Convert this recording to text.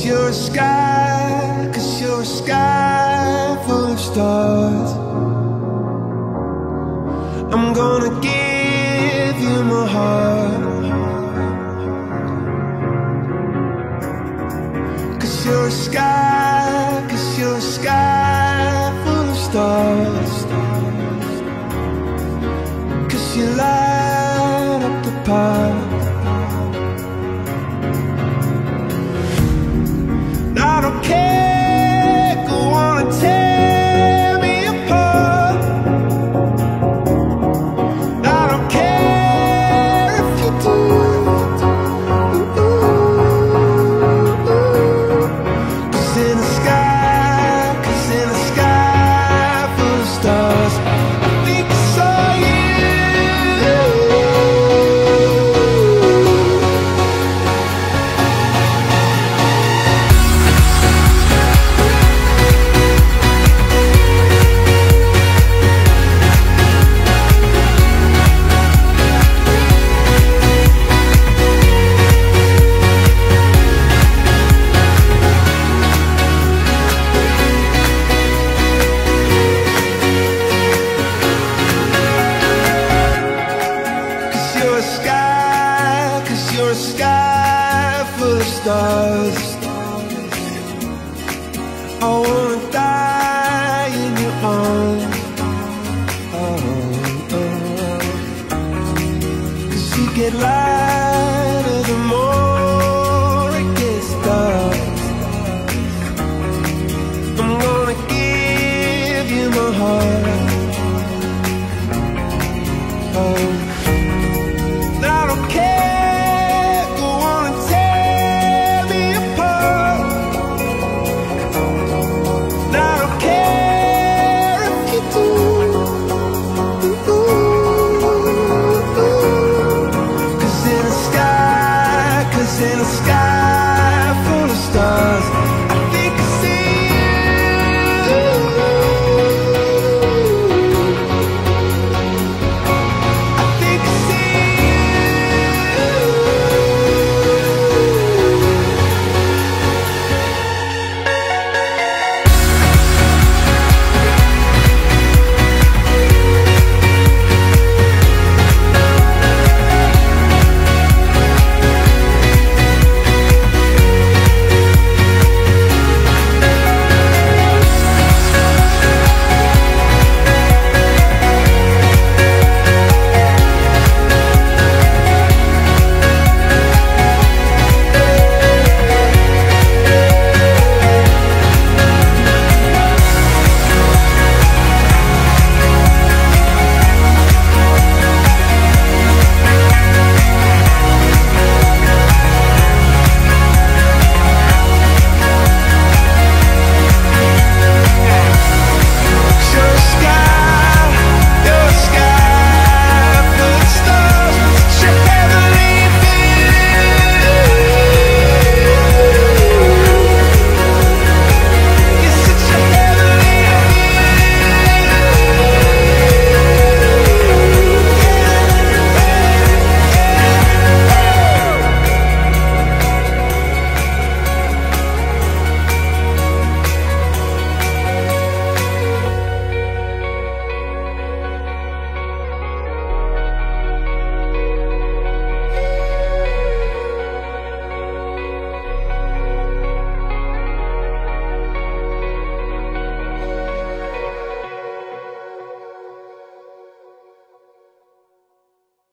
you're a sky, 'cause you're a sky full of stars. I'm gonna give you my heart, 'cause you're a sky, 'cause you're a sky full of stars. 'Cause you light up the path. I don't care, go on and tear me apart. I don't care if you do. Cause in the sky, 'cause in the sky full of stars, I think I saw you. You're a sky, 'cause you're a sky full of stars. I wanna die in your arms. Oh, oh. 'Cause you get lighter the more it gets dark. I'm gonna give you my heart. Oh, I don't care, go on and tear me apart. I don't care if you do. Cause in the sky, 'cause in the sky